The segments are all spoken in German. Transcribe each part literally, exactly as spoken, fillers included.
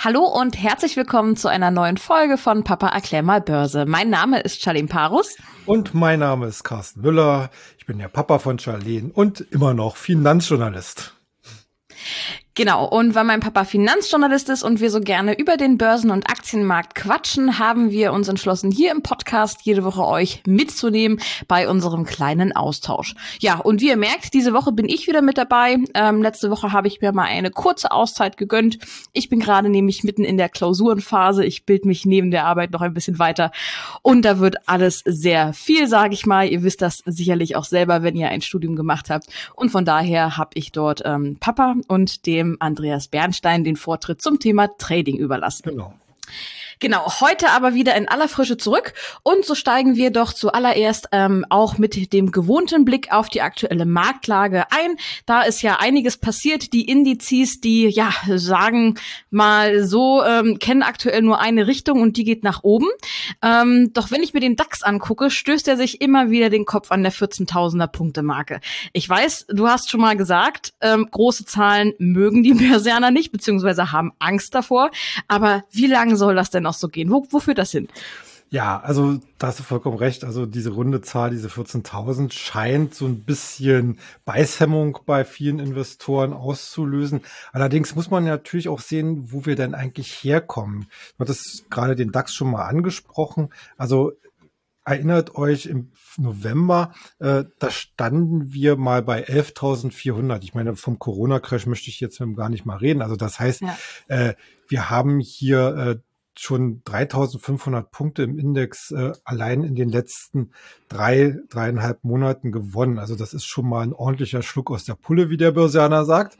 Hallo und herzlich willkommen zu einer neuen Folge von Papa erklär mal Börse. Mein Name ist Charlene Parus. Und mein Name ist Carsten Müller. Ich bin der Papa von Charlene und immer noch Finanzjournalist. Genau, und weil mein Papa Finanzjournalist ist und wir so gerne über den Börsen- und Aktienmarkt quatschen, haben wir uns entschlossen, hier im Podcast jede Woche euch mitzunehmen bei unserem kleinen Austausch. Ja, und wie ihr merkt, diese Woche bin ich wieder mit dabei. Ähm, letzte Woche habe ich mir mal eine kurze Auszeit gegönnt. Ich bin gerade nämlich mitten in der Klausurenphase. Ich bilde mich neben der Arbeit noch ein bisschen weiter. Und da wird alles sehr viel, sage ich mal. Ihr wisst das sicherlich auch selber, wenn ihr ein Studium gemacht habt. Und von daher habe ich dort ähm, Papa und den Andreas Bernstein den Vortritt zum Thema Trading überlassen. Genau. Genau, heute aber wieder in aller Frische zurück und so steigen wir doch zuallererst ähm, auch mit dem gewohnten Blick auf die aktuelle Marktlage ein. Da ist ja einiges passiert. Die Indizes, die ja sagen mal so, ähm, kennen aktuell nur eine Richtung und die geht nach oben. Ähm, doch wenn ich mir den DAX angucke, stößt er sich immer wieder den Kopf an der vierzehntausender Punkte Marke. Ich weiß, du hast schon mal gesagt, ähm, große Zahlen mögen die Börsianer nicht, beziehungsweise haben Angst davor. Aber wie lange soll das denn noch so gehen? Wo, wo führt das hin? Ja, also da hast du vollkommen recht. Also diese runde Zahl, diese vierzehntausend, scheint so ein bisschen Beißhemmung bei vielen Investoren auszulösen. Allerdings muss man natürlich auch sehen, wo wir denn eigentlich herkommen. Du hattest gerade den DAX schon mal angesprochen. Also erinnert euch, im November, äh, da standen wir mal bei elftausendvierhundert. Ich meine, vom Corona-Crash möchte ich jetzt gar nicht mal reden. Also das heißt, ja. äh, wir haben hier äh, schon dreitausendfünfhundert Punkte im Index äh, allein in den letzten drei, dreieinhalb Monaten gewonnen. Also das ist schon mal ein ordentlicher Schluck aus der Pulle, wie der Börsianer sagt.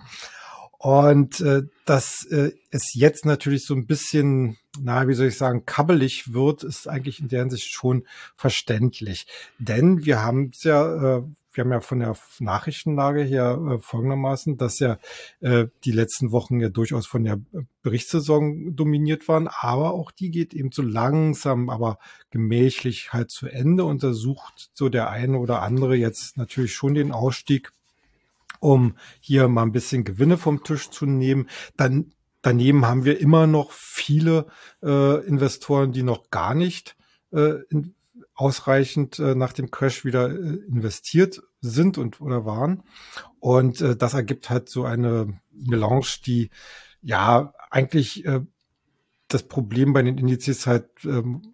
Und äh, dass äh, es jetzt natürlich so ein bisschen, na, wie soll ich sagen, kabbelig wird, ist eigentlich in der Hinsicht schon verständlich. Denn wir haben es ja, äh, wir haben ja von der Nachrichtenlage her äh, folgendermaßen, dass ja äh, die letzten Wochen ja durchaus von der Berichtssaison dominiert waren, aber auch die geht eben so langsam, aber gemächlich halt zu Ende und da sucht so der eine oder andere jetzt natürlich schon den Ausstieg, um hier mal ein bisschen Gewinne vom Tisch zu nehmen. Dann daneben haben wir immer noch viele äh, Investoren, die noch gar nicht äh, in, ausreichend äh, nach dem Crash wieder äh, investiert sind und oder waren. Und äh, das ergibt halt so eine Melange, die ja eigentlich äh, das Problem bei den Indizes halt ähm,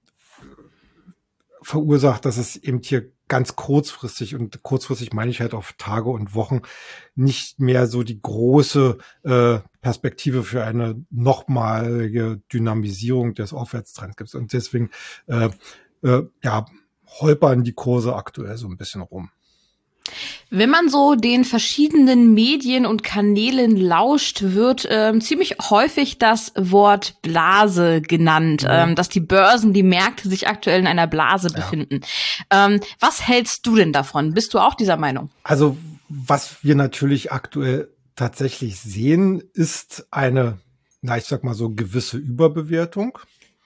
verursacht, dass es eben hier ganz kurzfristig, und kurzfristig meine ich halt auf Tage und Wochen, nicht mehr so die große äh, Perspektive für eine nochmalige Dynamisierung des Aufwärtstrends gibt. Und deswegen äh, äh, ja, holpern die Kurse aktuell so ein bisschen rum. Wenn man so den verschiedenen Medien und Kanälen lauscht, wird ähm, ziemlich häufig das Wort Blase genannt, mhm. ähm, dass die Börsen, die Märkte sich aktuell in einer Blase ja. befinden. Ähm, was hältst du denn davon? Bist du auch dieser Meinung? Also was wir natürlich aktuell tatsächlich sehen, ist eine, na ich sag mal so, gewisse Überbewertung.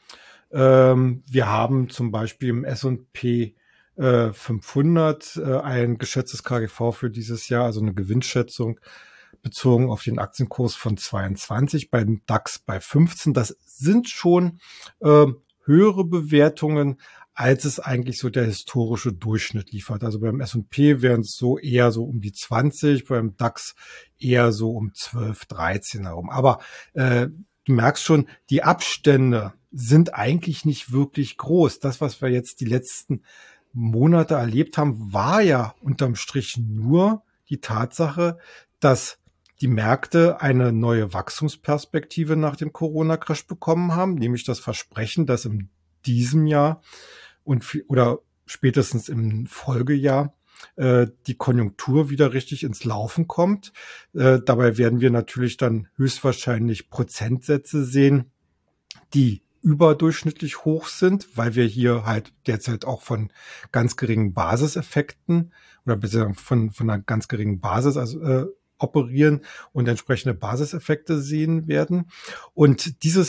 Ähm, wir haben zum Beispiel im S und P fünfhundert äh, ein geschätztes K G V für dieses Jahr, also eine Gewinnschätzung bezogen auf den Aktienkurs von zweiundzwanzig, beim DAX bei fünfzehn. Das sind schon äh, höhere Bewertungen, als es eigentlich so der historische Durchschnitt liefert. Also beim S und P wären es so eher so um die zwanzig, beim DAX eher so um zwölf, dreizehn herum. Aber äh, du merkst schon, die Abstände sind eigentlich nicht wirklich groß. Das, was wir jetzt die letzten Monate erlebt haben, war ja unterm Strich nur die Tatsache, dass die Märkte eine neue Wachstumsperspektive nach dem Corona-Crash bekommen haben, nämlich das Versprechen, dass in diesem Jahr und oder spätestens im Folgejahr äh, die Konjunktur wieder richtig ins Laufen kommt. Äh, dabei werden wir natürlich dann höchstwahrscheinlich Prozentsätze sehen, die überdurchschnittlich hoch sind, weil wir hier halt derzeit auch von ganz geringen Basiseffekten oder beziehungsweise von, von einer ganz geringen Basis also, äh, operieren und entsprechende Basiseffekte sehen werden. Und dieses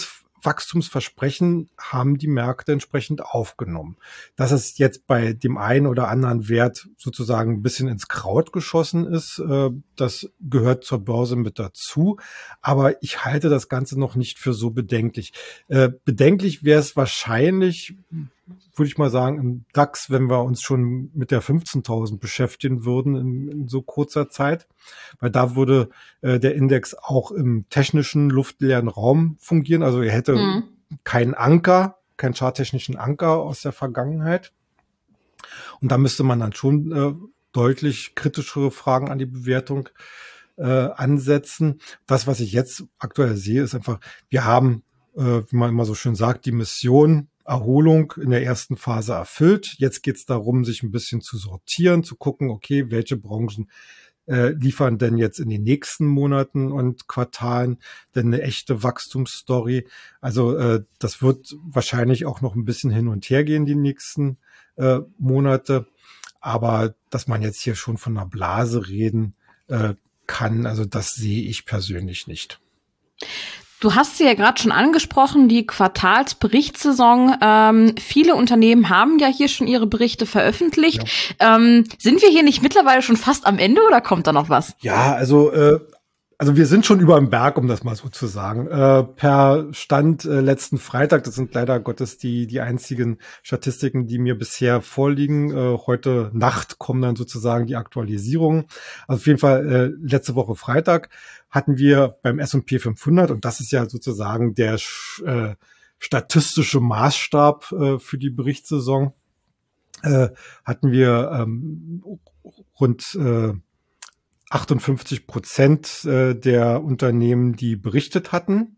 Wachstumsversprechen haben die Märkte entsprechend aufgenommen. Dass es jetzt bei dem einen oder anderen Wert sozusagen ein bisschen ins Kraut geschossen ist, äh, das gehört zur Börse mit dazu. Aber ich halte das Ganze noch nicht für so bedenklich. Äh, bedenklich wäre es wahrscheinlich, würde ich mal sagen, im DAX, wenn wir uns schon mit der fünfzehntausend beschäftigen würden in, in so kurzer Zeit, weil da würde äh, der Index auch im technischen luftleeren Raum fungieren. Also er hätte mhm. keinen Anker, keinen charttechnischen Anker aus der Vergangenheit. Und da müsste man dann schon äh, deutlich kritischere Fragen an die Bewertung äh, ansetzen. Das, was ich jetzt aktuell sehe, ist einfach, wir haben, äh, wie man immer so schön sagt, die Mission Erholung in der ersten Phase erfüllt. Jetzt geht es darum, sich ein bisschen zu sortieren, zu gucken, okay, welche Branchen äh, liefern denn jetzt in den nächsten Monaten und Quartalen denn eine echte Wachstumsstory. Also äh, das wird wahrscheinlich auch noch ein bisschen hin und her gehen die nächsten äh, Monate. Aber dass man jetzt hier schon von einer Blase reden äh, kann, also das sehe ich persönlich nicht. Du hast sie ja gerade schon angesprochen, die Quartalsberichtssaison. Ähm, viele Unternehmen haben ja hier schon ihre Berichte veröffentlicht. Ja. Ähm, sind wir hier nicht mittlerweile schon fast am Ende oder kommt da noch was? Ja, also äh, also wir sind schon über dem Berg, um das mal so zu sagen. Äh, per Stand äh, letzten Freitag, das sind leider Gottes die die einzigen Statistiken, die mir bisher vorliegen. Äh, heute Nacht kommen dann sozusagen die Aktualisierungen. Also auf jeden Fall äh, letzte Woche Freitag hatten wir beim S und P fünfhundert, und das ist ja sozusagen der äh, statistische Maßstab äh, für die Berichtssaison, äh, hatten wir ähm, rund äh, achtundfünfzig Prozent äh, der Unternehmen, die berichtet hatten.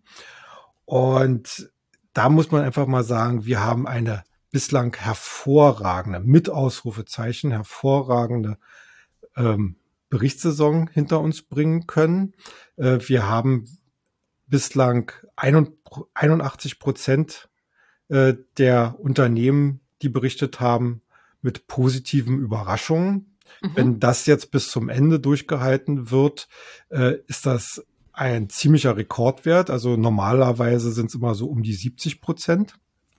Und da muss man einfach mal sagen, wir haben eine bislang hervorragende, mit Ausrufezeichen, hervorragende ähm, Berichtssaison hinter uns bringen können. Äh, wir haben bislang einundachtzig Prozent äh, der Unternehmen, die berichtet haben, mit positiven Überraschungen. Mhm. Wenn das jetzt bis zum Ende durchgehalten wird, äh, ist das ein ziemlicher Rekordwert. Also normalerweise sind es immer so um die siebzig Prozent.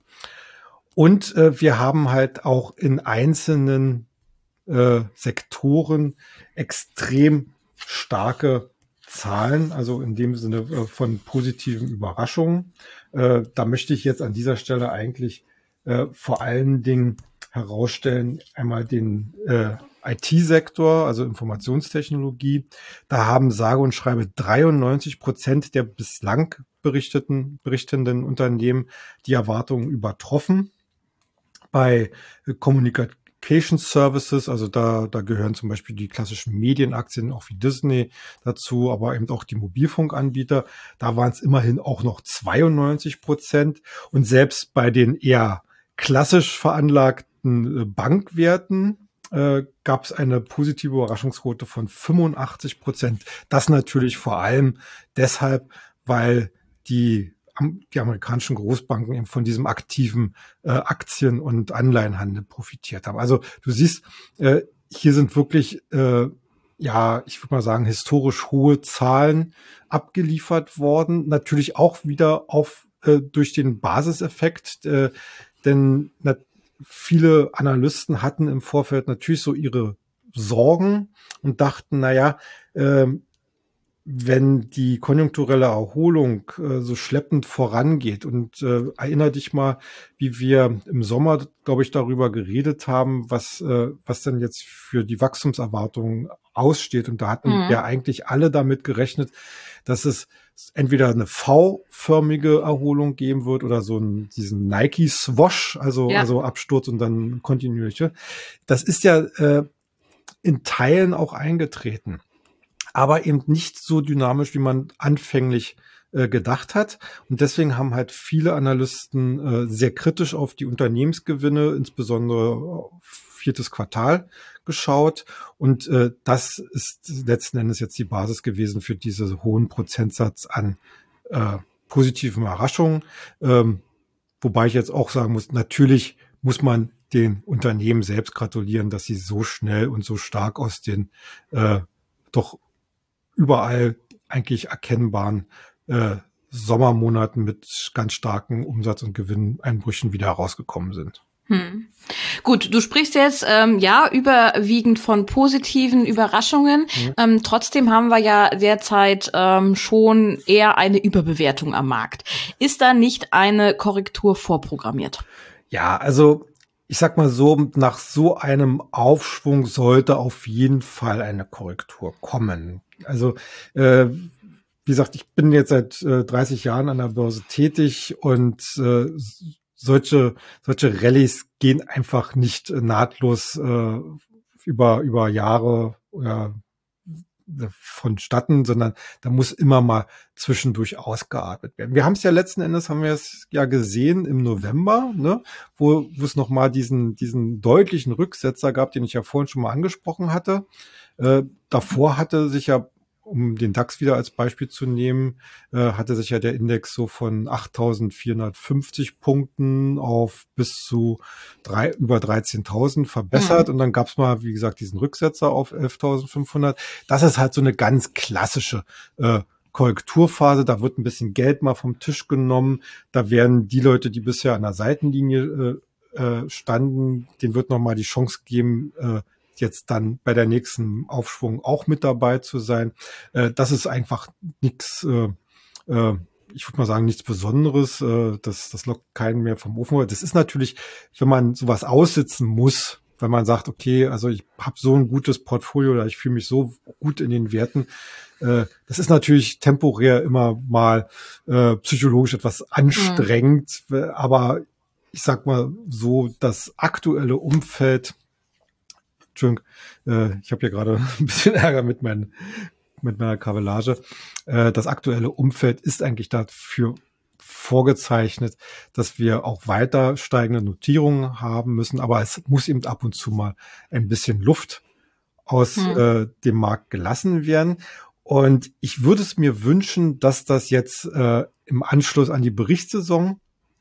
Und äh, wir haben halt auch in einzelnen äh, Sektoren extrem starke Zahlen, also in dem Sinne äh, von positiven Überraschungen. Äh, da möchte ich jetzt an dieser Stelle eigentlich äh, vor allen Dingen herausstellen, einmal den äh, I T-Sektor, also Informationstechnologie. Da haben sage und schreibe dreiundneunzig Prozent der bislang berichteten, berichtenden Unternehmen die Erwartungen übertroffen. Bei äh, Communication Services, also da, da gehören zum Beispiel die klassischen Medienaktien, auch wie Disney dazu, aber eben auch die Mobilfunkanbieter. Da waren es immerhin auch noch zweiundneunzig Prozent. Und selbst bei den eher klassisch veranlagten äh, Bankwerten äh, gab es eine positive Überraschungsquote von fünfundachtzig Prozent. Das natürlich vor allem deshalb, weil die die amerikanischen Großbanken eben von diesem aktiven äh, Aktien- und Anleihenhandel profitiert haben. Also du siehst, äh, hier sind wirklich, äh, ja, ich würde mal sagen, historisch hohe Zahlen abgeliefert worden. Natürlich auch wieder auf äh, durch den Basiseffekt, äh, denn na, viele Analysten hatten im Vorfeld natürlich so ihre Sorgen und dachten, na ja, äh, wenn die konjunkturelle Erholung äh, so schleppend vorangeht und äh, erinnere dich mal, wie wir im Sommer, glaube ich, darüber geredet haben, was äh, was denn jetzt für die Wachstumserwartungen aussteht. Und da hatten mhm. ja eigentlich alle damit gerechnet, dass es entweder eine V-förmige Erholung geben wird oder so einen, diesen Nike-Swash, also ja. also Absturz und dann kontinuierliche. Das ist ja äh, in Teilen auch eingetreten, aber eben nicht so dynamisch, wie man anfänglich äh, gedacht hat. Und deswegen haben halt viele Analysten äh, sehr kritisch auf die Unternehmensgewinne, insbesondere auf viertes Quartal, geschaut. Und äh, das ist letzten Endes jetzt die Basis gewesen für diesen hohen Prozentsatz an äh, positiven Überraschungen. Ähm, wobei ich jetzt auch sagen muss, natürlich muss man den Unternehmen selbst gratulieren, dass sie so schnell und so stark aus den äh, doch überall eigentlich erkennbaren äh, Sommermonaten mit ganz starken Umsatz- und Gewinneinbrüchen wieder herausgekommen sind. Hm. Gut, du sprichst jetzt ähm, ja überwiegend von positiven Überraschungen. Mhm. Ähm, trotzdem haben wir ja derzeit ähm, schon eher eine Überbewertung am Markt. Ist da nicht eine Korrektur vorprogrammiert? Ja, also ich sag mal so, nach so einem Aufschwung sollte auf jeden Fall eine Korrektur kommen. Also äh, wie gesagt, ich bin jetzt seit äh, dreißig Jahren an der Börse tätig und äh, solche solche Rallyes gehen einfach nicht äh, nahtlos äh, über über Jahre oder äh, vonstatten, sondern da muss immer mal zwischendurch ausgeatmet werden. Wir haben es ja letzten Endes, haben wir es ja gesehen im November, ne, wo, wo es nochmal diesen, diesen deutlichen Rücksetzer gab, den ich ja vorhin schon mal angesprochen hatte. Äh, davor hatte sich ja, um den DAX wieder als Beispiel zu nehmen, äh, hatte sich ja der Index so von achttausendvierhundertfünfzig Punkten auf bis zu drei, über dreizehntausend verbessert. Mhm. Und dann gab es mal, wie gesagt, diesen Rücksetzer auf elftausendfünfhundert. Das ist halt so eine ganz klassische äh, Korrekturphase. Da wird ein bisschen Geld mal vom Tisch genommen. Da werden die Leute, die bisher an der Seitenlinie äh, äh, standen, denen wird nochmal die Chance geben, äh, jetzt dann bei der nächsten Aufschwung auch mit dabei zu sein. Äh, das ist einfach nichts, äh, äh, ich würde mal sagen, nichts Besonderes. Äh, das, das lockt keinen mehr vom Ofen. Das ist natürlich, wenn man sowas aussitzen muss, wenn man sagt, okay, also ich habe so ein gutes Portfolio oder ich fühle mich so gut in den Werten. Äh, das ist natürlich temporär immer mal äh, psychologisch etwas anstrengend. Mhm. Aber ich sag mal so, das aktuelle Umfeld, Entschuldigung, äh, ich habe hier gerade ein bisschen Ärger mit, mein, mit meiner Kabellage. Äh, das aktuelle Umfeld ist eigentlich dafür vorgezeichnet, dass wir auch weiter steigende Notierungen haben müssen, aber es muss eben ab und zu mal ein bisschen Luft aus hm. äh, dem Markt gelassen werden. Und ich würde es mir wünschen, dass das jetzt äh, im Anschluss an die Berichtssaison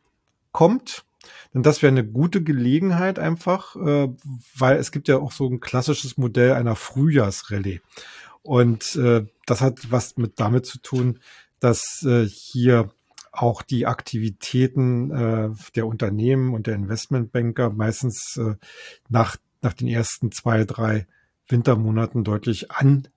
kommt. Denn das wäre eine gute Gelegenheit einfach, äh, weil es gibt ja auch so ein klassisches Modell einer Frühjahrsrallye. Und äh, das hat was mit damit zu tun, dass äh, hier auch die Aktivitäten äh, der Unternehmen und der Investmentbanker meistens äh, nach, nach den ersten zwei, drei Wintermonaten deutlich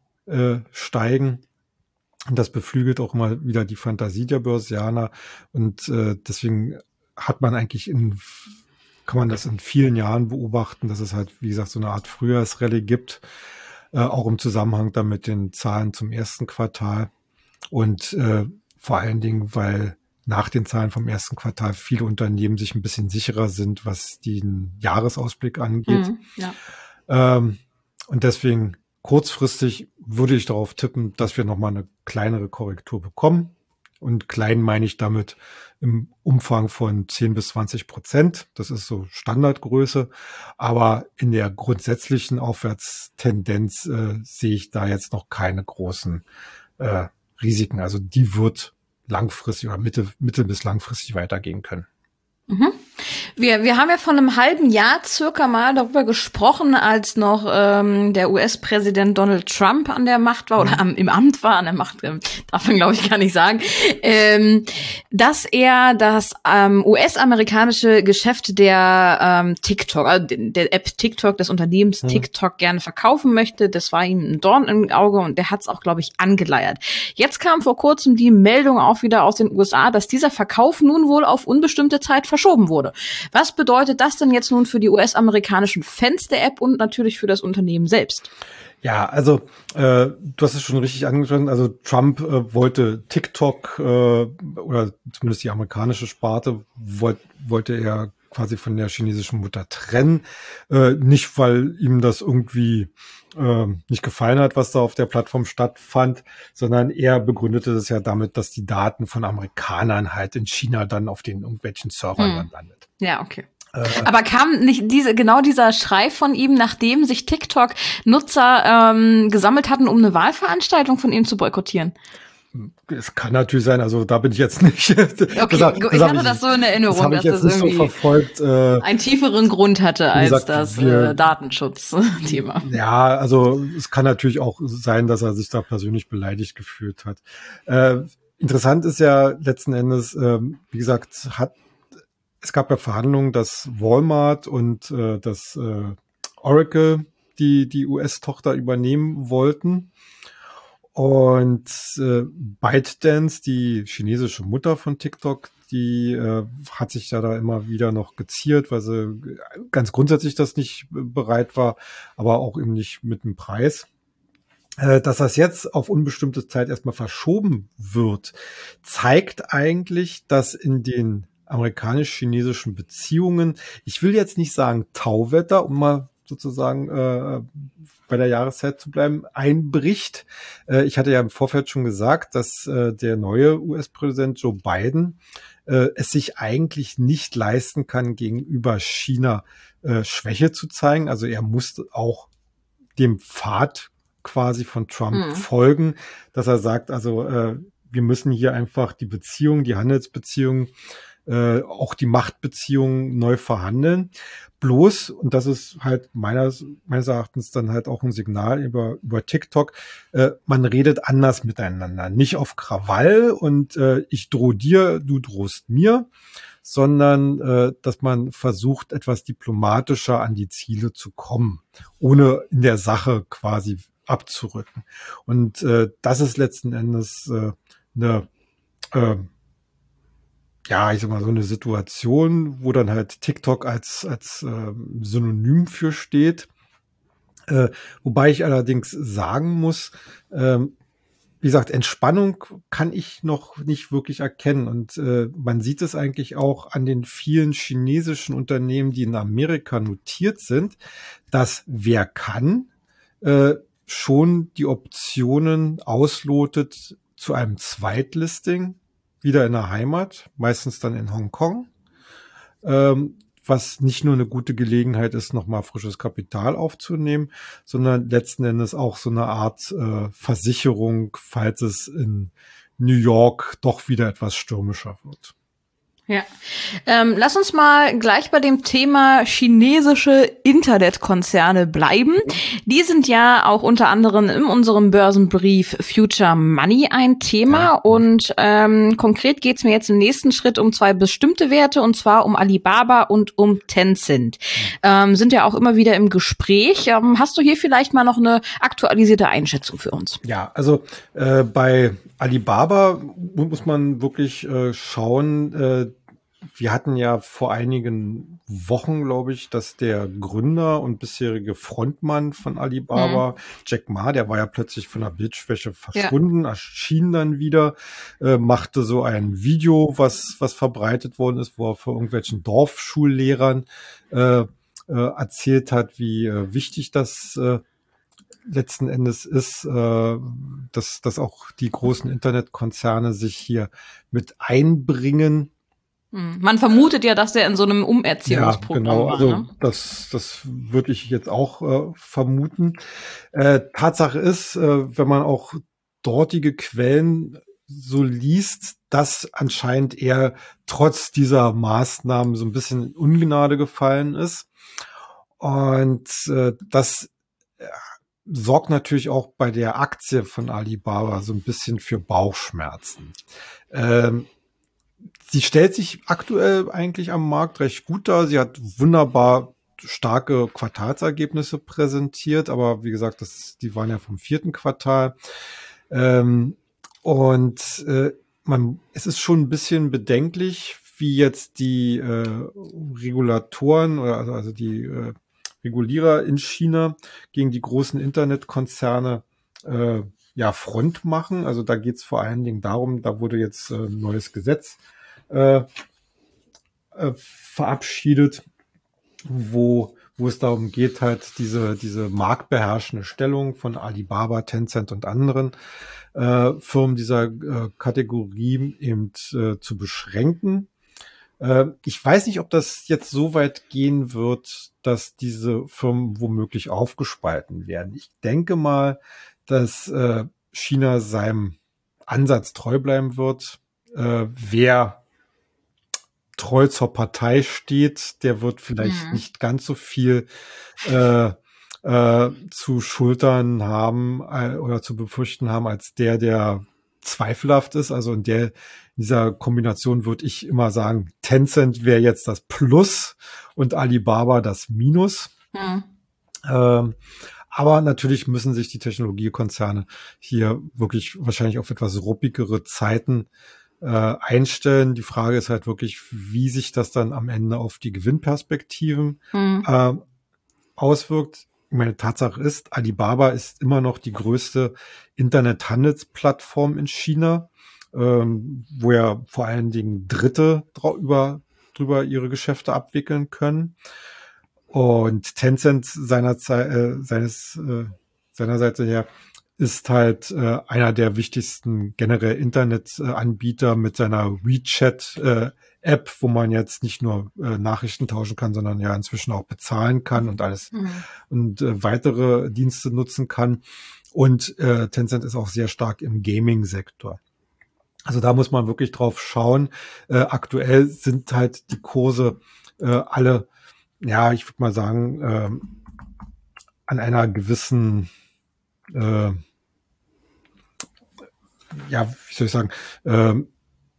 ansteigen. Und das beflügelt auch immer wieder die Fantasie der Börsianer. Und äh, deswegen hat man eigentlich in, kann man das in vielen Jahren beobachten, dass es halt, wie gesagt, so eine Art Frühjahrsrallye gibt, äh, auch im Zusammenhang dann mit den Zahlen zum ersten Quartal. Und äh, vor allen Dingen, weil nach den Zahlen vom ersten Quartal viele Unternehmen sich ein bisschen sicherer sind, was den Jahresausblick angeht. Mhm, ja. Ähm, und deswegen kurzfristig würde ich darauf tippen, dass wir nochmal eine kleinere Korrektur bekommen. Und klein meine ich damit im Umfang von zehn bis zwanzig Prozent. Das ist so Standardgröße. Aber in der grundsätzlichen Aufwärtstendenz äh, sehe ich da jetzt noch keine großen äh, Risiken. Also die wird langfristig oder mittel, mittel- bis langfristig weitergehen können. Mhm. Wir, wir haben ja vor einem halben Jahr circa mal darüber gesprochen, als noch ähm, der U S-Präsident Donald Trump an der Macht war oder am, im Amt war, an der Macht, ähm, darf man glaube ich gar nicht sagen, ähm, dass er das ähm, U S-amerikanische Geschäft der ähm, TikTok, also der App TikTok, des Unternehmens mhm. TikTok gerne verkaufen möchte. Das war ihm ein Dorn im Auge und der hat es auch, glaube ich, angeleiert. Jetzt kam vor kurzem die Meldung auch wieder aus den U S A, dass dieser Verkauf nun wohl auf unbestimmte Zeit verschoben wurde. Was bedeutet das denn jetzt nun für die U S-amerikanischen Fans der App und natürlich für das Unternehmen selbst? Ja, also äh, du hast es schon richtig angesprochen. Also Trump äh, wollte TikTok äh, oder zumindest die amerikanische Sparte wollt, wollte er quasi von der chinesischen Mutter trennen. Äh, nicht, weil ihm das irgendwie äh, nicht gefallen hat, was da auf der Plattform stattfand, sondern er begründete das ja damit, dass die Daten von Amerikanern halt in China dann auf den irgendwelchen Servern hm. dann landet. Ja, okay. Aber kam nicht diese genau dieser Schrei von ihm, nachdem sich TikTok-Nutzer ähm, gesammelt hatten, um eine Wahlveranstaltung von ihm zu boykottieren? Es kann natürlich sein, also da bin ich jetzt nicht. Okay, das, das ich hatte ich, das so in Erinnerung, das dass das irgendwie so verfolgt, äh, einen tieferen Grund hatte als gesagt, das wir, äh, Datenschutzthema. Ja, also es kann natürlich auch sein, dass er sich da persönlich beleidigt gefühlt hat. Äh, interessant ist ja letzten Endes, ähm, wie gesagt, hat es gab ja Verhandlungen, dass Walmart und äh, das äh, Oracle die die U S-Tochter übernehmen wollten. Und äh, ByteDance, die chinesische Mutter von TikTok, die äh, hat sich ja da immer wieder noch geziert, weil sie ganz grundsätzlich das nicht bereit war, aber auch eben nicht mit dem Preis. Äh, dass das jetzt auf unbestimmte Zeit erstmal verschoben wird, zeigt eigentlich, dass in den amerikanisch-chinesischen Beziehungen, ich will jetzt nicht sagen Tauwetter, um mal sozusagen äh, bei der Jahreszeit zu bleiben, einbricht. Äh, ich hatte ja im Vorfeld schon gesagt, dass äh, der neue U S-Präsident Joe Biden äh, es sich eigentlich nicht leisten kann, gegenüber China äh, Schwäche zu zeigen. Also er muss auch dem Pfad quasi von Trump Mhm. folgen, dass er sagt, also äh, wir müssen hier einfach die Beziehungen, die Handelsbeziehungen, äh, auch die Machtbeziehungen neu verhandeln. Bloß, und das ist halt meines, meines Erachtens dann halt auch ein Signal über, über TikTok, äh, man redet anders miteinander. Nicht auf Krawall und äh, ich drohe dir, du drohst mir, sondern äh, dass man versucht, etwas diplomatischer an die Ziele zu kommen, ohne in der Sache quasi abzurücken. Und äh, das ist letzten Endes äh, eine äh, ja, ich sag mal, so eine Situation, wo dann halt TikTok als, als äh, Synonym für steht. Äh, wobei ich allerdings sagen muss, ähm, wie gesagt, Entspannung kann ich noch nicht wirklich erkennen. Und äh, man sieht es eigentlich auch an den vielen chinesischen Unternehmen, die in Amerika notiert sind, dass wer kann, äh, schon die Optionen auslotet zu einem Zweitlisting wieder in der Heimat, meistens dann in Hongkong, ähm, was nicht nur eine gute Gelegenheit ist, nochmal frisches Kapital aufzunehmen, sondern letzten Endes auch so eine Art äh, Versicherung, falls es in New York doch wieder etwas stürmischer wird. Ja. Ähm, lass uns mal gleich bei dem Thema chinesische Internetkonzerne bleiben. Die sind ja auch unter anderem in unserem Börsenbrief Future Money ein Thema. Ja. Und ähm, konkret geht's mir jetzt im nächsten Schritt um zwei bestimmte Werte, und zwar um Alibaba und um Tencent. Ähm, sind ja auch immer wieder im Gespräch. Ähm, hast du hier vielleicht mal noch eine aktualisierte Einschätzung für uns? Ja, also äh, bei Alibaba muss man wirklich äh, schauen. Äh, wir hatten ja vor einigen Wochen, glaube ich, dass der Gründer und bisherige Frontmann von Alibaba, mhm. Jack Ma, der war ja plötzlich von der Bildschwäche verschwunden, ja. erschien dann wieder, äh, machte so ein Video, was was verbreitet worden ist, wo er vor irgendwelchen Dorfschullehrern äh, äh, erzählt hat, wie äh, wichtig das äh, letzten Endes ist, äh, dass, dass auch die großen Internetkonzerne sich hier mit einbringen. Man vermutet ja, dass der in so einem Umerziehungsprogramm ja, genau. war. Also ne? das, das würde ich jetzt auch äh, vermuten. Äh, Tatsache ist, äh, wenn man auch dortige Quellen so liest, dass anscheinend er trotz dieser Maßnahmen so ein bisschen in Ungnade gefallen ist. Und äh, das sorgt natürlich auch bei der Aktie von Alibaba so ein bisschen für Bauchschmerzen. Ähm, sie stellt sich aktuell eigentlich am Markt recht gut dar. Sie hat wunderbar starke Quartalsergebnisse präsentiert, aber wie gesagt, das, die waren ja vom vierten Quartal. Ähm, und äh, man, es ist schon ein bisschen bedenklich, wie jetzt die äh, Regulatoren oder also, also die äh, Regulierer in China gegen die großen Internetkonzerne äh, ja Front machen. Also da geht es vor allen Dingen darum, da wurde jetzt äh, ein neues Gesetz äh, äh, verabschiedet, wo wo es darum geht, halt diese diese marktbeherrschende Stellung von Alibaba, Tencent und anderen äh, Firmen dieser äh, Kategorie eben äh, zu beschränken. Ich weiß nicht, ob das jetzt so weit gehen wird, dass diese Firmen womöglich aufgespalten werden. Ich denke mal, dass äh, China seinem Ansatz treu bleiben wird. Äh, wer treu zur Partei steht, der wird vielleicht mhm. nicht ganz so viel äh, äh, zu schultern haben äh, oder zu befürchten haben, als der, der zweifelhaft ist. Also in der, in dieser Kombination würde ich immer sagen, Tencent wäre jetzt das Plus und Alibaba das Minus. Hm. Ähm, aber natürlich müssen sich die Technologiekonzerne hier wirklich wahrscheinlich auf etwas ruppigere Zeiten äh, einstellen. Die Frage ist halt wirklich, wie sich das dann am Ende auf die Gewinnperspektiven hm. äh, auswirkt. Meine Tatsache ist, Alibaba ist immer noch die größte Internethandelsplattform in China, ähm, wo ja vor allen Dingen Dritte drüber, drüber ihre Geschäfte abwickeln können. Und Tencent seiner Zeit, äh, seines, äh, seiner Seite her ist halt äh, einer der wichtigsten generell Internetanbieter mit seiner WeChat-App, äh, wo man jetzt nicht nur äh, Nachrichten tauschen kann, sondern ja inzwischen auch bezahlen kann und alles mhm. und äh, weitere Dienste nutzen kann. Und äh, Tencent ist auch sehr stark im Gaming-Sektor. Also da muss man wirklich drauf schauen. Äh, aktuell sind halt die Kurse äh, alle, ja, ich würde mal sagen, äh, an einer gewissen äh, ja, wie soll ich sagen, ähm,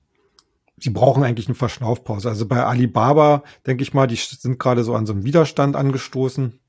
sie brauchen eigentlich eine Verschnaufpause. Also bei Alibaba, denke ich mal, die sind gerade so an so einem Widerstand angestoßen.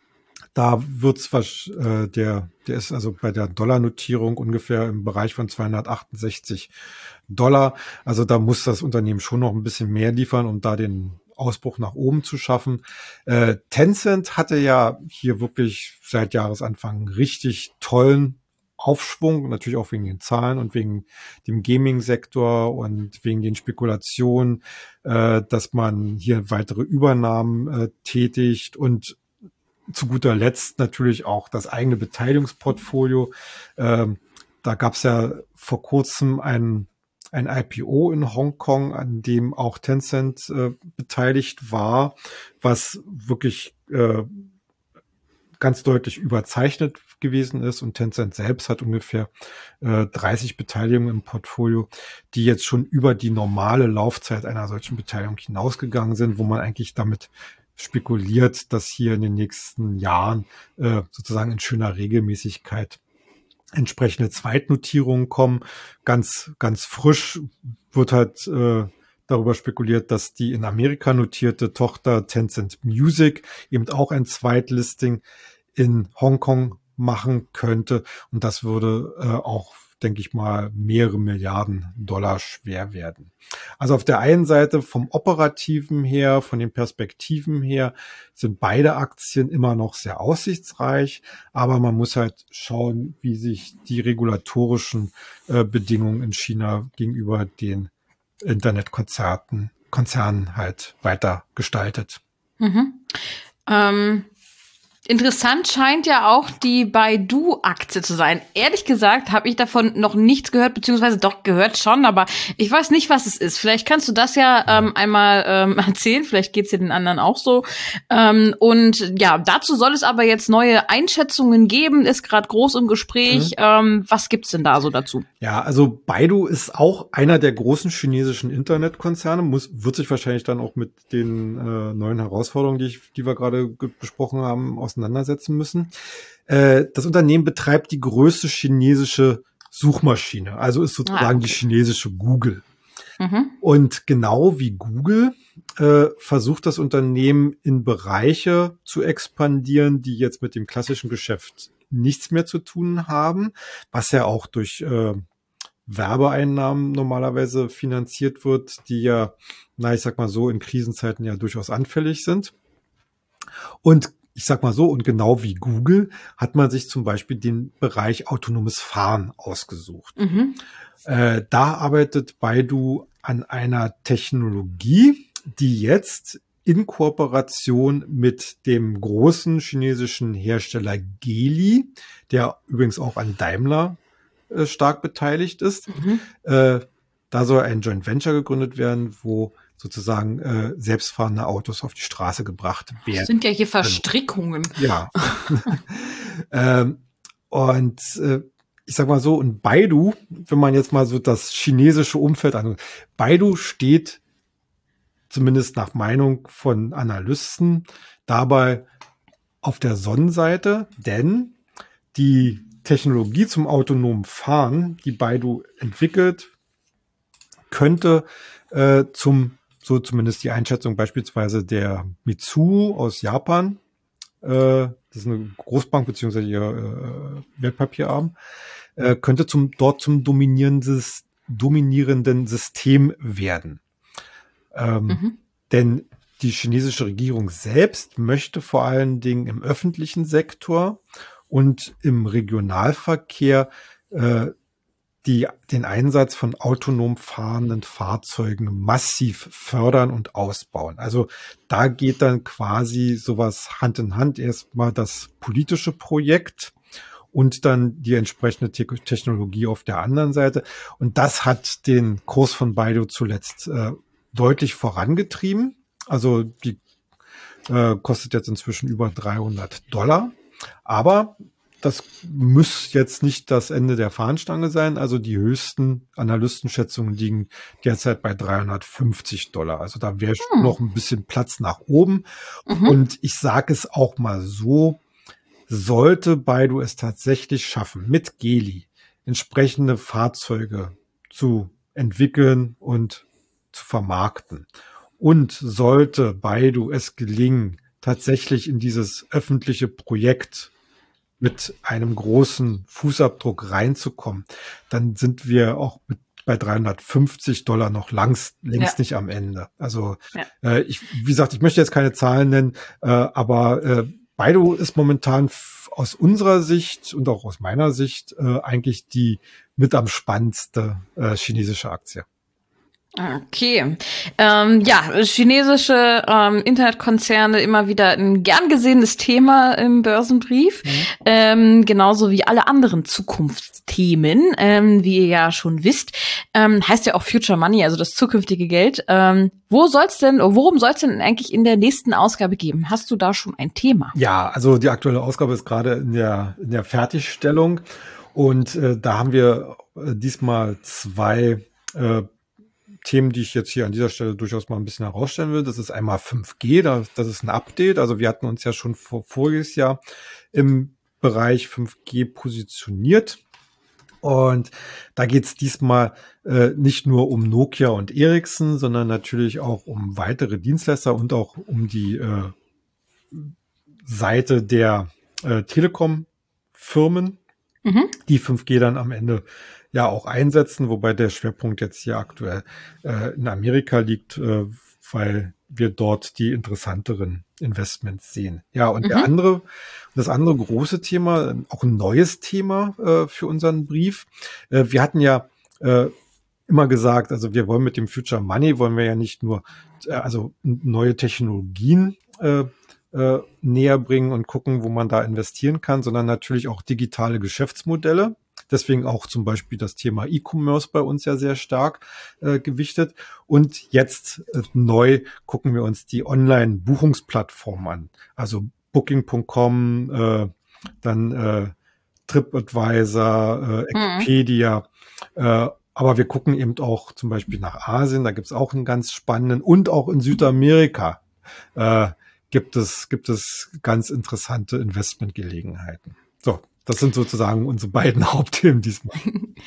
Da wird's äh, der, der ist also bei der Dollarnotierung ungefähr im Bereich von zweihundertachtundsechzig Dollar. Also da muss das Unternehmen schon noch ein bisschen mehr liefern, um da den Ausbruch nach oben zu schaffen. Äh, Tencent hatte ja hier wirklich seit Jahresanfang einen richtig tollen Aufschwung, natürlich auch wegen den Zahlen und wegen dem Gaming-Sektor und wegen den Spekulationen, äh, dass man hier weitere Übernahmen äh, tätigt und zu guter Letzt natürlich auch das eigene Beteiligungsportfolio. Ähm, da gab es ja vor kurzem ein, ein I P O in Hongkong, an dem auch Tencent äh, beteiligt war, was wirklich äh, ganz deutlich überzeichnet gewesen ist, und Tencent selbst hat ungefähr äh, dreißig Beteiligungen im Portfolio, die jetzt schon über die normale Laufzeit einer solchen Beteiligung hinausgegangen sind, wo man eigentlich damit spekuliert, dass hier in den nächsten Jahren äh, sozusagen in schöner Regelmäßigkeit entsprechende Zweitnotierungen kommen. Ganz, ganz frisch wird halt äh, darüber spekuliert, dass die in Amerika notierte Tochter Tencent Music eben auch ein Zweitlisting in Hongkong machen könnte. Und das würde äh, auch, denke ich mal, mehrere Milliarden Dollar schwer werden. Also auf der einen Seite vom Operativen her, von den Perspektiven her, sind beide Aktien immer noch sehr aussichtsreich. Aber man muss halt schauen, wie sich die regulatorischen äh, Bedingungen in China gegenüber den Internetkonzerten, Konzernen halt weiter gestaltet. Mhm. Ähm, interessant scheint ja auch die Baidu-Aktie zu sein. Ehrlich gesagt habe ich davon noch nichts gehört, beziehungsweise doch gehört schon, aber ich weiß nicht, was es ist. Vielleicht kannst du das ja ähm, einmal ähm, erzählen, vielleicht geht's ja den anderen auch so. Ähm, und ja, dazu soll es aber jetzt neue Einschätzungen geben, ist gerade groß im Gespräch. Mhm. Ähm, was gibt's denn da so dazu? Ja, also Baidu ist auch einer der großen chinesischen Internetkonzerne, muss, wird sich wahrscheinlich dann auch mit den äh, neuen Herausforderungen, die, ich, die wir gerade ge- besprochen haben, auseinandersetzen müssen. Äh, das Unternehmen betreibt die größte chinesische Suchmaschine, also ist sozusagen ah, okay. die chinesische Google. Mhm. Und genau wie Google äh, versucht das Unternehmen in Bereiche zu expandieren, die jetzt mit dem klassischen Geschäft nichts mehr zu tun haben, was ja auch durch äh, Werbeeinnahmen normalerweise finanziert wird, die ja, na, ich sag mal so, in Krisenzeiten ja durchaus anfällig sind. Und ich sag mal so, und genau wie Google hat man sich zum Beispiel den Bereich autonomes Fahren ausgesucht. Mhm. Äh, da arbeitet Baidu an einer Technologie, die jetzt in Kooperation mit dem großen chinesischen Hersteller Geely, der übrigens auch an Daimler äh, stark beteiligt ist, mhm. äh, da soll ein Joint Venture gegründet werden, wo sozusagen äh, selbstfahrende Autos auf die Straße gebracht werden. Das sind ja hier Verstrickungen. Ja. ähm, und äh, ich sag mal so, und Baidu, wenn man jetzt mal so das chinesische Umfeld an, Baidu steht zumindest nach Meinung von Analysten dabei auf der Sonnenseite, denn die Technologie zum autonomen Fahren, die Baidu entwickelt, könnte äh, zum, so zumindest die Einschätzung beispielsweise der Mitsui aus Japan, äh, das ist eine Großbank beziehungsweise ihr äh, Wertpapierarm, äh, könnte zum dort zum dominierendes, dominierenden System werden. Ähm, mhm. Denn die chinesische Regierung selbst möchte vor allen Dingen im öffentlichen Sektor und im Regionalverkehr äh, die, den Einsatz von autonom fahrenden Fahrzeugen massiv fördern und ausbauen. Also da geht dann quasi sowas Hand in Hand. Erstmal das politische Projekt und dann die entsprechende Te- Technologie auf der anderen Seite. Und das hat den Kurs von Baidu zuletzt äh, deutlich vorangetrieben. Also die äh, kostet jetzt inzwischen über dreihundert Dollar. Aber das muss jetzt nicht das Ende der Fahnenstange sein. Also die höchsten Analystenschätzungen liegen derzeit bei dreihundertfünfzig Dollar. Also da wäre hm. noch ein bisschen Platz nach oben. Mhm. Und ich sage es auch mal so, sollte Baidu es tatsächlich schaffen, mit Geely entsprechende Fahrzeuge zu entwickeln und zu vermarkten. Und sollte Baidu es gelingen, tatsächlich in dieses öffentliche Projekt mit einem großen Fußabdruck reinzukommen, dann sind wir auch mit bei dreihundertfünfzig Dollar noch langs, längst ja. nicht am Ende. Also ja. äh, ich, wie gesagt, ich möchte jetzt keine Zahlen nennen, äh, aber äh, Baidu ist momentan f- aus unserer Sicht und auch aus meiner Sicht äh, eigentlich die mit am spannendste äh, chinesische Aktie. Okay. Ähm, ja, chinesische ähm, Internetkonzerne immer wieder ein gern gesehenes Thema im Börsenbrief. Mhm. Ähm, genauso wie alle anderen Zukunftsthemen, ähm, wie ihr ja schon wisst. Ähm, heißt ja auch Future Money, also das zukünftige Geld. Ähm, wo soll's denn, worum soll's denn eigentlich in der nächsten Ausgabe geben? Hast du da schon ein Thema? Ja, also die aktuelle Ausgabe ist gerade in der, in der Fertigstellung. Und äh, da haben wir äh, diesmal zwei äh, Themen, die ich jetzt hier an dieser Stelle durchaus mal ein bisschen herausstellen will. Das ist einmal fünf G, das, das ist ein Update. Also wir hatten uns ja schon vor, voriges Jahr im Bereich fünf G positioniert. Und da geht es diesmal äh, nicht nur um Nokia und Ericsson, sondern natürlich auch um weitere Dienstleister und auch um die äh, Seite der äh, Telekom-Firmen, mhm. die fünf G dann am Ende ja auch einsetzen, wobei der Schwerpunkt jetzt hier aktuell äh, in Amerika liegt, äh, weil wir dort die interessanteren Investments sehen. Ja, und mhm. der andere, das andere große Thema, auch ein neues Thema äh, für unseren Brief. Äh, wir hatten ja äh, immer gesagt, also wir wollen mit dem Future Money, wollen wir ja nicht nur äh, also neue Technologien äh, äh, näher bringen und gucken, wo man da investieren kann, sondern natürlich auch digitale Geschäftsmodelle. Deswegen auch zum Beispiel das Thema E-Commerce bei uns ja sehr stark äh, gewichtet. Und jetzt äh, neu gucken wir uns die Online-Buchungsplattform an. Also Booking Punkt com, äh, dann äh, TripAdvisor, äh, Expedia. Mhm. Äh, aber wir gucken eben auch zum Beispiel nach Asien. Da gibt es auch einen ganz spannenden. Und auch in Südamerika äh, gibt es, gibt es ganz interessante Investmentgelegenheiten. So. Das sind sozusagen unsere beiden Hauptthemen diesmal.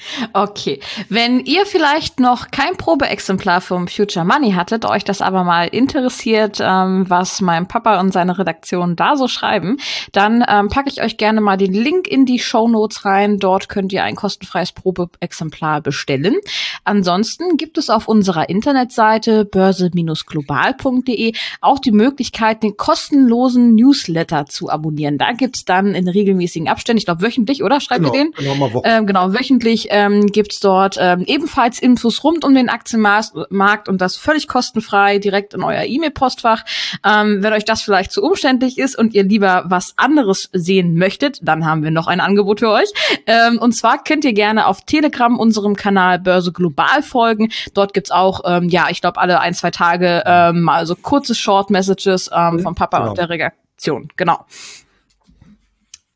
Okay. Wenn ihr vielleicht noch kein Probeexemplar vom Future Money hattet, euch das aber mal interessiert, ähm, was mein Papa und seine Redaktion da so schreiben, dann ähm, packe ich euch gerne mal den Link in die Shownotes rein. Dort könnt ihr ein kostenfreies Probeexemplar bestellen. Ansonsten gibt es auf unserer Internetseite börse global punkt de auch die Möglichkeit, den kostenlosen Newsletter zu abonnieren. Da gibt's dann in regelmäßigen Abständen, ich glaube wöchentlich, oder? Schreibt genau, ihr den? Genau, mal ähm, genau, wöchentlich ähm, gibt's dort ähm, ebenfalls Infos rund um den Aktienmarkt und das völlig kostenfrei direkt in euer E-Mail-Postfach. Ähm, wenn euch das vielleicht zu umständlich ist und ihr lieber was anderes sehen möchtet, dann haben wir noch ein Angebot für euch. Ähm, und zwar könnt ihr gerne auf Telegram unserem Kanal Börse Global folgen. Dort gibt's auch, ähm, ja, ich glaube alle ein, zwei Tage ähm, mal so kurze Short-Messages ähm, vom Papa genau. und der Redaktion. Genau.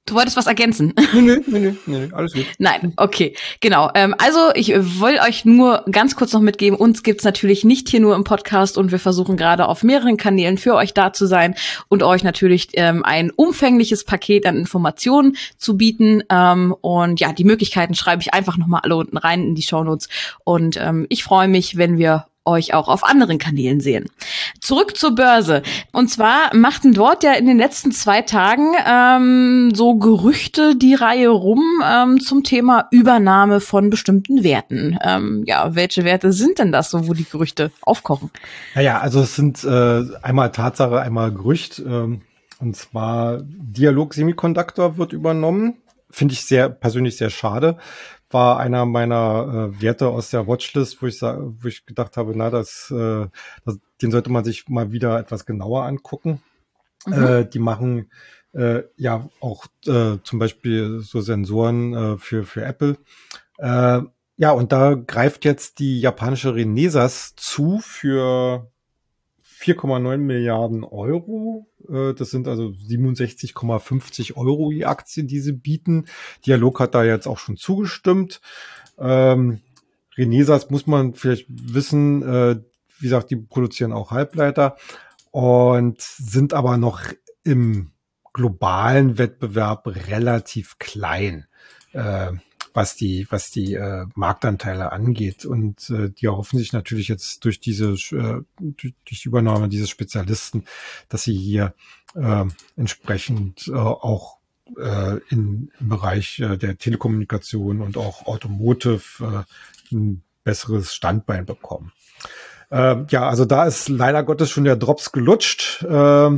Du wolltest was ergänzen? Nee, nee, nee, nee, nee, alles gut. Nein, okay, genau. Ähm, also ich will euch nur ganz kurz noch mitgeben, uns gibt's natürlich nicht hier nur im Podcast und wir versuchen gerade auf mehreren Kanälen für euch da zu sein und euch natürlich ähm, ein umfängliches Paket an Informationen zu bieten. Ähm, und ja, die Möglichkeiten schreibe ich einfach nochmal alle unten rein in die Shownotes. Und ähm, ich freue mich, wenn wir euch auch auf anderen Kanälen sehen. Zurück zur Börse. Und zwar machten dort ja in den letzten zwei Tagen ähm, so Gerüchte die Reihe rum ähm, zum Thema Übernahme von bestimmten Werten. Ähm, ja, welche Werte sind denn das, so wo die Gerüchte aufkochen? Naja, also es sind äh, einmal Tatsache, einmal Gerücht. Ähm, und zwar Dialog Semiconductor wird übernommen. Finde ich sehr persönlich sehr schade. War einer meiner äh, Werte aus der Watchlist, wo ich sa- wo ich gedacht habe, na, das, äh, das, den sollte man sich mal wieder etwas genauer angucken. Mhm. Äh, die machen äh, ja auch äh, zum Beispiel so Sensoren äh, für für Apple. Äh, ja, und da greift jetzt die japanische Renesas zu für vier Komma neun Milliarden Euro. Äh, das sind also siebenundsechzig Komma fünfzig Euro die Aktie, die sie bieten. Dialog hat da jetzt auch schon zugestimmt. Ähm, Renesas muss man vielleicht wissen, äh, wie gesagt, die produzieren auch Halbleiter und sind aber noch im globalen Wettbewerb relativ klein. Äh, was die, was die äh, Marktanteile angeht. Und äh, die erhoffen sich natürlich jetzt durch diese, äh, durch die Übernahme dieses Spezialisten, dass sie hier äh, entsprechend äh, auch äh, in, im Bereich äh, der Telekommunikation und auch Automotive äh, ein besseres Standbein bekommen. Äh, ja, also da ist leider Gottes schon der Drops gelutscht. Äh,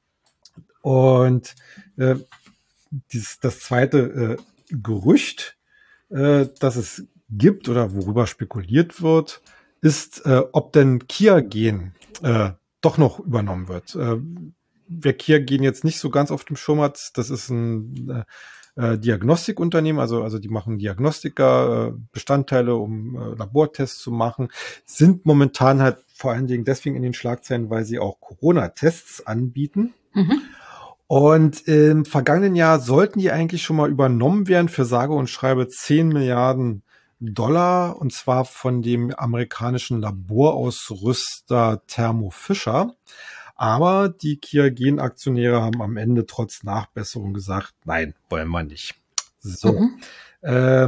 und äh, dieses, das zweite äh, Gerücht, äh, dass es gibt oder worüber spekuliert wird, ist, äh, ob denn Kia-Gen äh, doch noch übernommen wird. Äh, wer Kia-Gen jetzt nicht so ganz auf dem Schirm hat, das ist ein äh, Diagnostikunternehmen, also also die machen Diagnostika, äh, Bestandteile, um äh, Labortests zu machen, sind momentan halt vor allen Dingen deswegen in den Schlagzeilen, weil sie auch Corona-Tests anbieten. Mhm. Und im vergangenen Jahr sollten die eigentlich schon mal übernommen werden für sage und schreibe zehn Milliarden Dollar, und zwar von dem amerikanischen Laborausrüster Thermo Fisher. Aber die Kia-Gen-Aktionäre haben am Ende trotz Nachbesserung gesagt, nein, wollen wir nicht. So, Mhm. äh,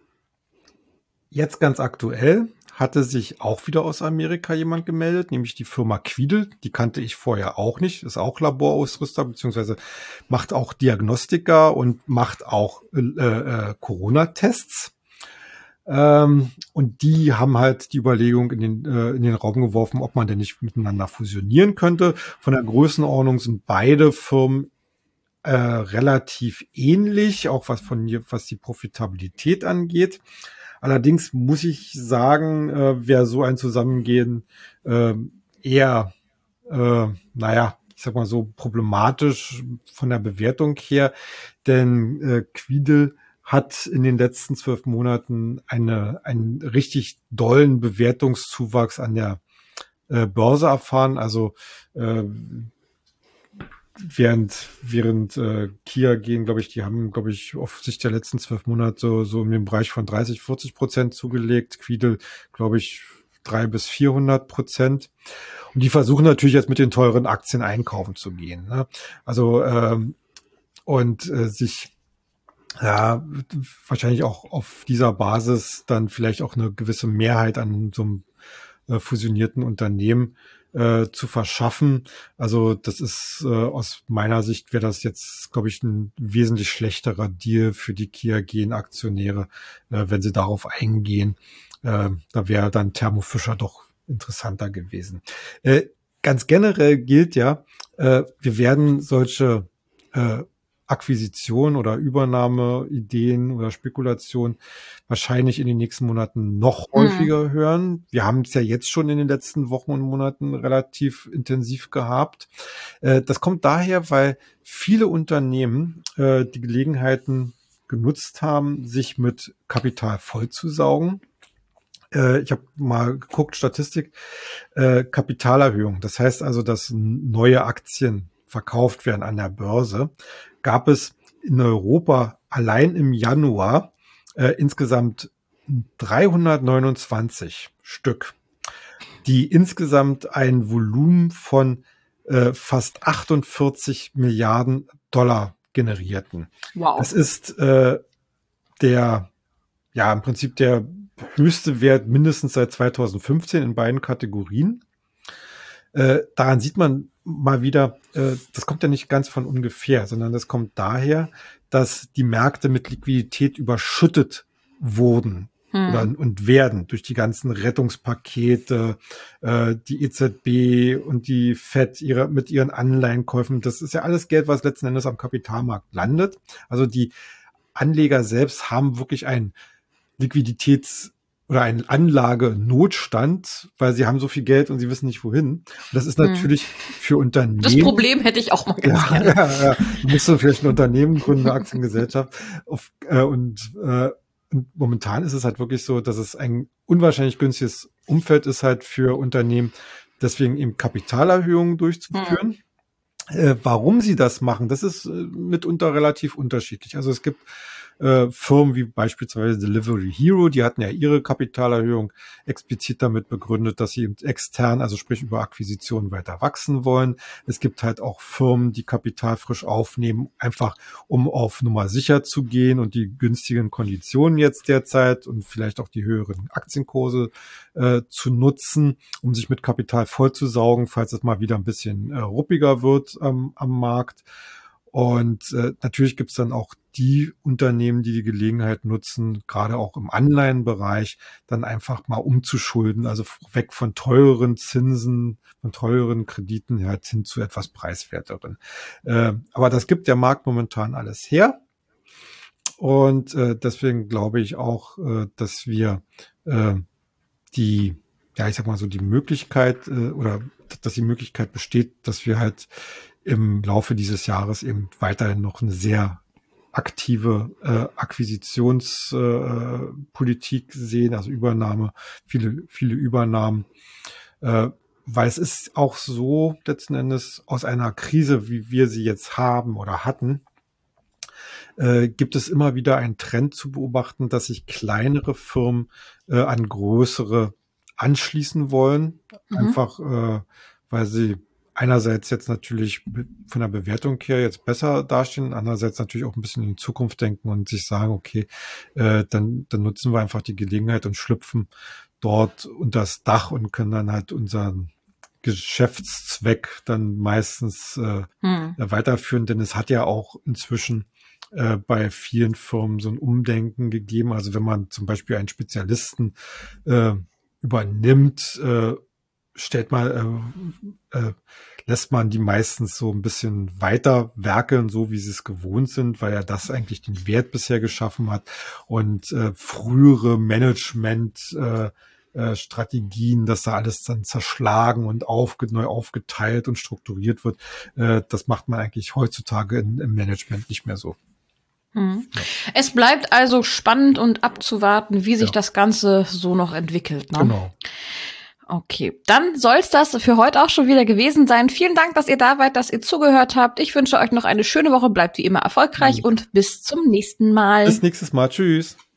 jetzt ganz aktuell hatte sich auch wieder aus Amerika jemand gemeldet, nämlich die Firma Quidel. Die kannte ich vorher auch nicht. Ist auch Laborausrüster, beziehungsweise macht auch Diagnostika und macht auch äh, äh, Corona-Tests. Ähm, und die haben halt die Überlegung in den, äh, in den Raum geworfen, ob man denn nicht miteinander fusionieren könnte. Von der Größenordnung sind beide Firmen äh, relativ ähnlich, auch was von hier, was die Profitabilität angeht. Allerdings muss ich sagen, äh, wäre so ein Zusammengehen äh, eher, äh, naja, ich sag mal so problematisch von der Bewertung her, denn äh, Quidel hat in den letzten zwölf Monaten eine, einen richtig dollen Bewertungszuwachs an der äh, Börse erfahren. Also äh, während während äh, Kia gehen, glaube ich, die haben, glaube ich, auf Sicht der letzten zwölf Monate so, so im Bereich von dreißig, vierzig Prozent zugelegt. Quidel, glaube ich, drei bis vierhundert Prozent. Und die versuchen natürlich jetzt mit den teuren Aktien einkaufen zu gehen. Ne? Also ähm, und äh, sich ja wahrscheinlich auch auf dieser Basis dann vielleicht auch eine gewisse Mehrheit an so einem äh, fusionierten Unternehmen äh, zu verschaffen. Also das ist äh, aus meiner Sicht wäre das jetzt, glaube ich, ein wesentlich schlechterer Deal für die Kia-Gen-Aktionäre, äh, wenn sie darauf eingehen. Äh, da wäre dann Thermo Fisher doch interessanter gewesen. Äh, ganz generell gilt ja, äh, wir werden solche äh, Akquisition oder Übernahmeideen oder Spekulation wahrscheinlich in den nächsten Monaten noch häufiger Mhm. hören. Wir haben es ja jetzt schon in den letzten Wochen und Monaten relativ intensiv gehabt. Äh, das kommt daher, weil viele Unternehmen äh, die Gelegenheiten genutzt haben, sich mit Kapital vollzusaugen. Äh, ich habe mal geguckt, Statistik, äh, Kapitalerhöhung. Das heißt also, dass neue Aktien verkauft werden an der Börse, gab es in Europa allein im Januar äh, insgesamt dreihundertneunundzwanzig Stück, die insgesamt ein Volumen von äh, fast achtundvierzig Milliarden Dollar generierten. Wow. Das ist äh, der, ja, im Prinzip der höchste Wert mindestens seit zweitausendfünfzehn in beiden Kategorien. Äh, daran sieht man mal wieder, äh, das kommt ja nicht ganz von ungefähr, sondern das kommt daher, dass die Märkte mit Liquidität überschüttet wurden hm. oder, und werden durch die ganzen Rettungspakete, äh, die E Z B und die Fed ihre, mit ihren Anleihenkäufen. Das ist ja alles Geld, was letzten Endes am Kapitalmarkt landet. Also die Anleger selbst haben wirklich einen Liquiditäts- oder einen Anlagenotstand, weil sie haben so viel Geld und sie wissen nicht wohin. Und das ist natürlich hm. für Unternehmen. Das Problem hätte ich auch mal ganz ja, gerne. Ja, ja. Du musst so vielleicht ein Unternehmen gründen, eine Aktiengesellschaft. Auf, äh, und, äh, und momentan ist es halt wirklich so, dass es ein unwahrscheinlich günstiges Umfeld ist halt für Unternehmen, deswegen eben Kapitalerhöhungen durchzuführen. Hm. Äh, warum sie das machen, das ist äh, mitunter relativ unterschiedlich. Also es gibt Äh, Firmen wie beispielsweise Delivery Hero, die hatten ja ihre Kapitalerhöhung explizit damit begründet, dass sie extern, also sprich über Akquisitionen weiter wachsen wollen. Es gibt halt auch Firmen, die Kapital frisch aufnehmen, einfach um auf Nummer sicher zu gehen und die günstigen Konditionen jetzt derzeit und vielleicht auch die höheren Aktienkurse äh, zu nutzen, um sich mit Kapital vollzusaugen, falls es mal wieder ein bisschen äh, ruppiger wird ähm, am Markt. Und äh, natürlich gibt's dann auch die Unternehmen, die die Gelegenheit nutzen, gerade auch im Anleihenbereich, dann einfach mal umzuschulden, also weg von teureren Zinsen, von teureren Krediten halt hin zu etwas preiswerteren. Äh, aber das gibt der Markt momentan alles her. Und äh, deswegen glaube ich auch, äh, dass wir äh, die, ja, ich sag mal so, die Möglichkeit äh, oder dass die Möglichkeit besteht, dass wir halt im Laufe dieses Jahres eben weiterhin noch eine sehr aktive äh, Akquisitionspolitik äh, sehen, also Übernahme, viele, viele Übernahmen. Äh, weil es ist auch so, letzten Endes, aus einer Krise, wie wir sie jetzt haben oder hatten, äh, gibt es immer wieder einen Trend zu beobachten, dass sich kleinere Firmen äh, an größere anschließen wollen. Mhm. Einfach, äh, weil sie einerseits jetzt natürlich von der Bewertung her jetzt besser dastehen, andererseits natürlich auch ein bisschen in die Zukunft denken und sich sagen, okay, äh, dann, dann nutzen wir einfach die Gelegenheit und schlüpfen dort unter das Dach und können dann halt unseren Geschäftszweck dann meistens äh, hm. weiterführen, denn es hat ja auch inzwischen äh, bei vielen Firmen so ein Umdenken gegeben. Also wenn man zum Beispiel einen Spezialisten äh, übernimmt, äh, stellt man, äh, äh, lässt man die meistens so ein bisschen weiter werkeln, so wie sie es gewohnt sind, weil er das eigentlich den Wert bisher geschaffen hat und äh, frühere Management äh, äh, Strategien, dass da alles dann zerschlagen und aufge, neu aufgeteilt und strukturiert wird, äh, das macht man eigentlich heutzutage in, im Management nicht mehr so. Hm. Ja. Es bleibt also spannend und abzuwarten, wie sich ja. das Ganze so noch entwickelt. Ne? Genau. Okay, dann soll's das für heute auch schon wieder gewesen sein. Vielen Dank, dass ihr da wart, dass ihr zugehört habt. Ich wünsche euch noch eine schöne Woche, bleibt wie immer erfolgreich ja. und bis zum nächsten Mal. Bis nächstes Mal. Tschüss.